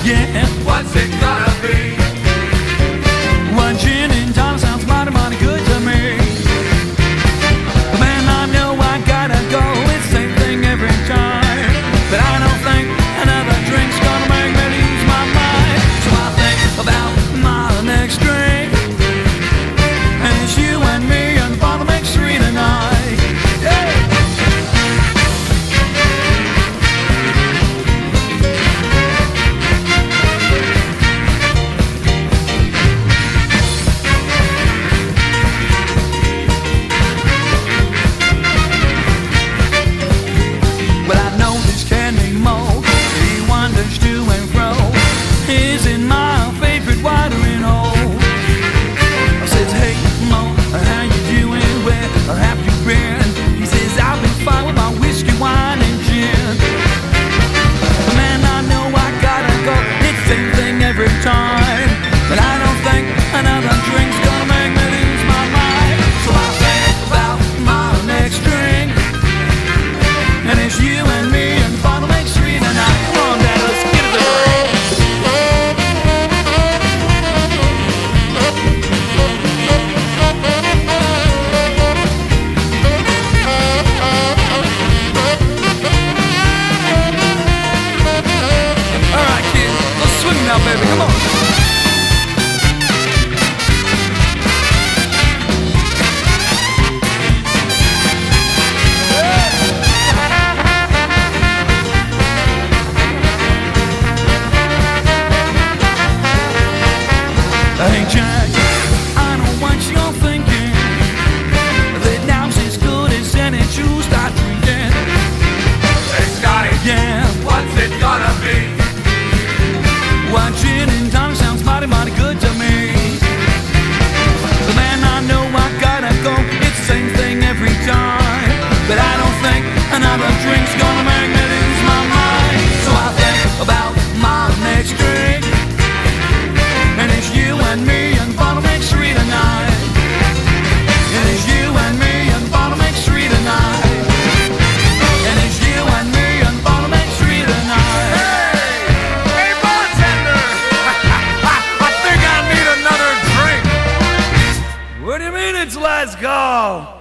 Yeah, What's it gonna be? one gin and tonic sounds mighty, mighty good to me. But man, I know I gotta go. It's the same thing every time. But I don't think another drink's gonna make me lose my mind. So I think about my next drink, and it's you and me and the bottle makes three tonight. Yeah. Well, I know this can be more. He wanders to and fro. Isn't my favorite watering hole. I says, hey, Mo, how you doing? Where have you been? He says, I've been fine with my whiskey, wine, and gin. But man, I know I gotta go. It's the same thing every time. But I don't think another drink's gonna make me lose my mind. So I think about my next drink, and it's you and me and the bottle makes three tonight. Come on, Dad, let's get it going. All right, kid, let's swing now, baby. Come on. Hey Jack, I know what you're thinking. That now's as good as any you start drinking. Hey Scotty, Yeah, what's it gonna be? one gin and tonic sounds mighty, mighty good to me. But man, I know I gotta go. It's the same thing every time. But I don't think another drink's gonna make me lose my mind. So I think about my next drink, and it's you and me and the bottle makes three tonight. And it's you and me and the bottle makes three tonight. And it's you and me and the bottle makes three tonight. Hey, bartender! I think I need another drink. What do you mean it's last call?